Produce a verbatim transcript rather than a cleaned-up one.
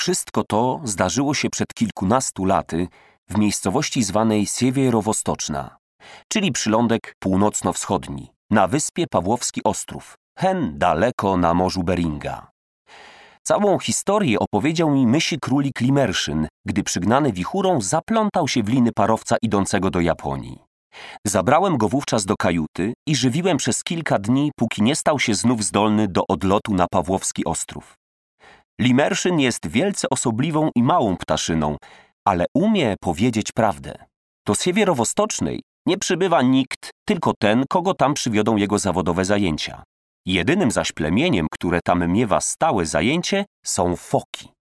Wszystko to zdarzyło się przed kilkunastu laty w miejscowości zwanej Siewierowostoczna, czyli przylądek północno-wschodni, na wyspie Pawłowski Ostrów, hen daleko na morzu Beringa. Całą historię opowiedział mi mysi królik Limerszyn, gdy przygnany wichurą zaplątał się w liny parowca idącego do Japonii. Zabrałem go wówczas do kajuty i żywiłem przez kilka dni, póki nie stał się znów zdolny do odlotu na Pawłowski Ostrów. Limerszyn jest wielce osobliwą i małą ptaszyną, ale umie powiedzieć prawdę. Do Siewierowostocznej nie przybywa nikt, tylko ten, kogo tam przywiodą jego zawodowe zajęcia. Jedynym zaś plemieniem, które tam miewa stałe zajęcie, są foki.